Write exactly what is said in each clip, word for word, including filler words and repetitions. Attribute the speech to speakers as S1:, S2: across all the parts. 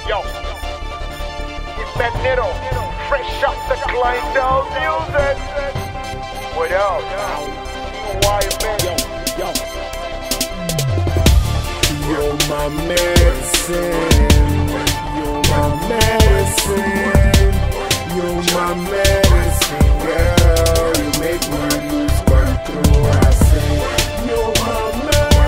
S1: Yo, it's Magneto, fresh off the Glendale music. What up? Why man? Yo, yo.
S2: You're my medicine. You're my medicine. You're my medicine, girl. You make me lose control. I say, you're my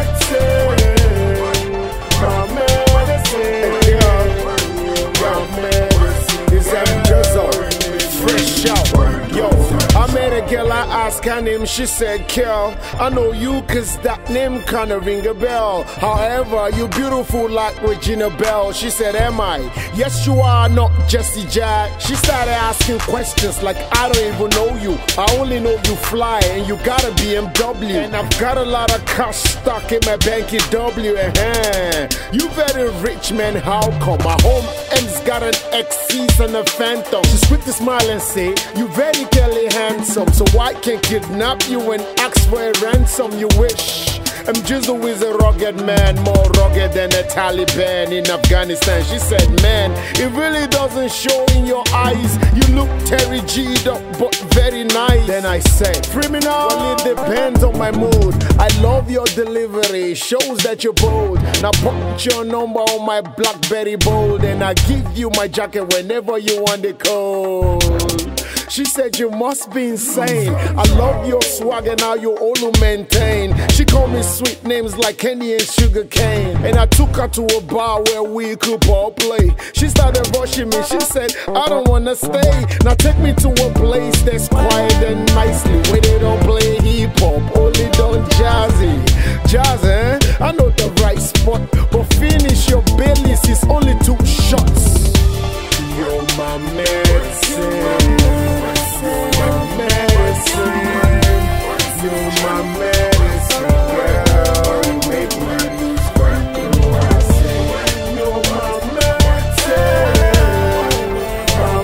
S2: medicine. My medicine. You're my medicine. It's M Jizzle, fresh out. Yo, I met a girl, I asked her name, she said, Kel, I know you cause that name kinda ring a bell. However, you beautiful like Regina Bell. She said, am I? Yes you are, not Jessie J. She started asking questions like I don't even know you. I only know you fly and you got a B M W. And I've got a lot of cash stuck in my banky W. Uh-huh. You very rich man, how come? My home end's got an X C and a Phantom. She sweet to smile and say, you very clearly handsome, so I can kidnap you and ask for a ransom you wish. M Jizzle is a rugged man, more rugged than a Taliban in Afghanistan. She said, man, it really doesn't show in your eyes. You look Terry G'd up, but very nice. Then I said, criminal, well, it depends on my mood. I love your delivery, shows that you're bold. Now put your number on my Blackberry Bold, and I give you my jacket whenever you want the code. She said, you must be insane. I love your swag and how you all maintain. She called me sweet names like candy and sugar cane. And I took her to a bar where we could ball play. She started rushing me. She said, I don't wanna stay. Now take me to a place that's quiet and nicely, where they don't play hip hop, only done jazzy. Jazz, eh? I know the right spot, but finish your Baileys, it's only two shots. You're my medicine. My medicine, you're my medicine, girl. You make me lose control. I say, you're my medicine, my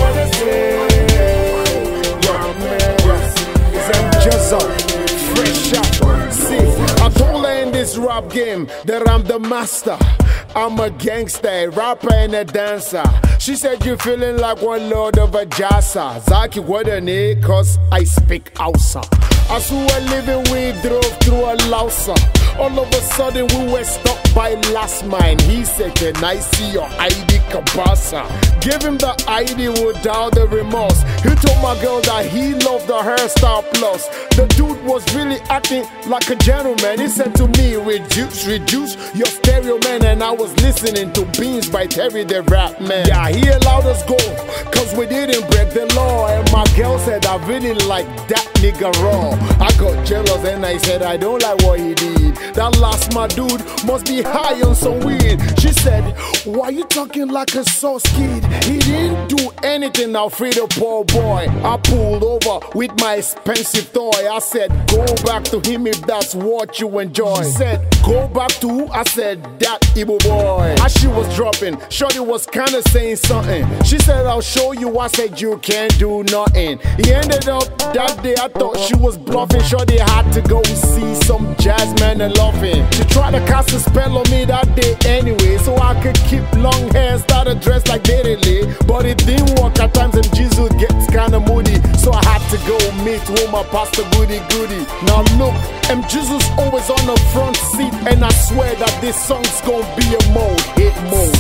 S2: medicine, my medicine. It's M Jizzle, fresh out. See, I told her in this rap game that I'm the master. I'm a gangster, a rapper and a dancer. She said you feeling like one lord of a jassa. Zaki what a name, cause I speak Hausa. As we were living, we drove through a Lausa. All of a sudden we were stopped by last mine. He said, can I see your I D Kabasa? Give him the I D without the remorse. He told my girl that he loved the hairstyle plus. The dude was really acting like a gentleman. He said to me, reduce, reduce your stereo man. And I was listening to Beans by Terry the Rap Man. Yeah, he allowed us go, cause we didn't break the law. And my girl said, I really like that nigga raw. I got jealous and I said, I don't like what he did. That last my dude must be high on some weed. She said, why you talking like a sauce kid? He didn't do anything, Alfredo, poor boy. I pulled over with my expensive toy. I said, go back to him if that's what you enjoy. She said, go back to who? I said, that Igbo boy. As she was dropping, Shorty was kinda saying something. She said, I'll show you. I said, you can't do nothing. He ended up that day, I thought she was bluffing. Shorty had to go see some jazz man and loving. She tried to cast a spell on me that day anyway, so I could keep long hair, started dressed like Daily. But it didn't work at times and Jizzle gets kinda moody, so I had to go meet with my pastor goody goody. Now look, M Jizzle's always on the front seat, and I swear that this song's gonna be a mode, hit mode.